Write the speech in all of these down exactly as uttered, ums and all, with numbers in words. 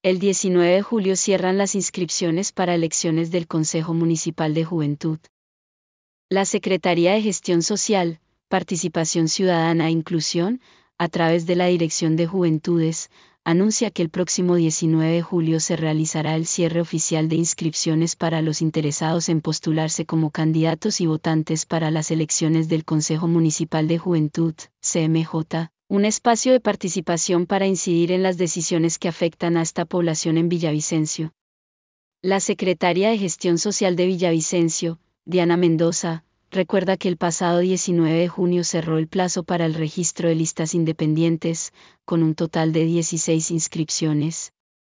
El diecinueve de julio cierran las inscripciones para elecciones del Consejo Municipal de Juventud. La Secretaría de Gestión Social, Participación Ciudadana e Inclusión, a través de la Dirección de Juventudes, anuncia que el próximo diecinueve de julio se realizará el cierre oficial de inscripciones para los interesados en postularse como candidatos y votantes para las elecciones del Consejo Municipal de Juventud, C M J, un espacio de participación para incidir en las decisiones que afectan a esta población en Villavicencio. La secretaria de Gestión Social de Villavicencio, Diana Mendoza, recuerda que el pasado diecinueve de junio cerró el plazo para el registro de listas independientes, con un total de dieciséis inscripciones.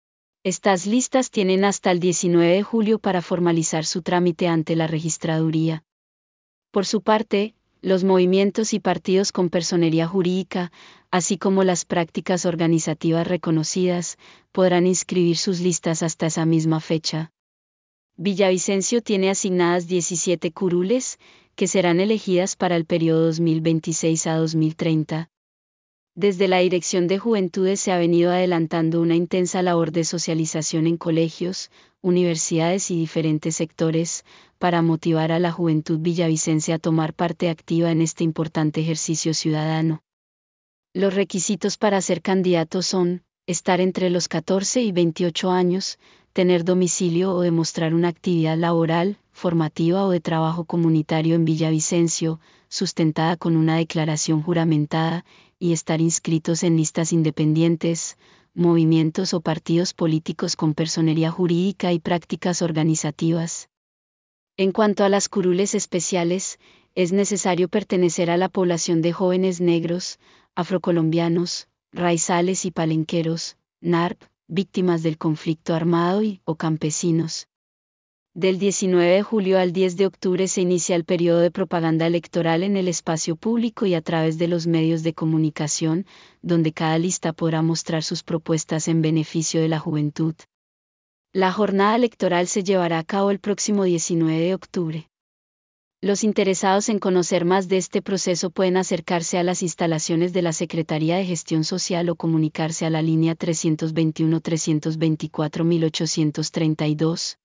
Estas listas tienen hasta el diecinueve de julio para formalizar su trámite ante la registraduría. Por su parte, los movimientos y partidos con personería jurídica, así como las prácticas organizativas reconocidas, podrán inscribir sus listas hasta esa misma fecha. Villavicencio tiene asignadas diecisiete curules, que serán elegidas para el periodo dos mil veintiséis a dos mil treinta. Desde la Dirección de Juventudes se ha venido adelantando una intensa labor de socialización en colegios, universidades y diferentes sectores, para motivar a la juventud villavicense a tomar parte activa en este importante ejercicio ciudadano. Los requisitos para ser candidato son, estar entre los catorce y veintiocho años, tener domicilio o demostrar una actividad laboral, formativa o de trabajo comunitario en Villavicencio, sustentada con una declaración juramentada, y estar inscritos en listas independientes, movimientos o partidos políticos con personería jurídica y prácticas organizativas. En cuanto a las curules especiales, es necesario pertenecer a la población de jóvenes negros, afrocolombianos, raizales y palenqueros, N A R P, víctimas del conflicto armado y o campesinos. Del diecinueve de julio al diez de octubre se inicia el periodo de propaganda electoral en el espacio público y a través de los medios de comunicación, donde cada lista podrá mostrar sus propuestas en beneficio de la juventud. La jornada electoral se llevará a cabo el próximo diecinueve de octubre. Los interesados en conocer más de este proceso pueden acercarse a las instalaciones de la Secretaría de Gestión Social o comunicarse a la línea tres dos uno, tres dos cuatro, ocho tres dos.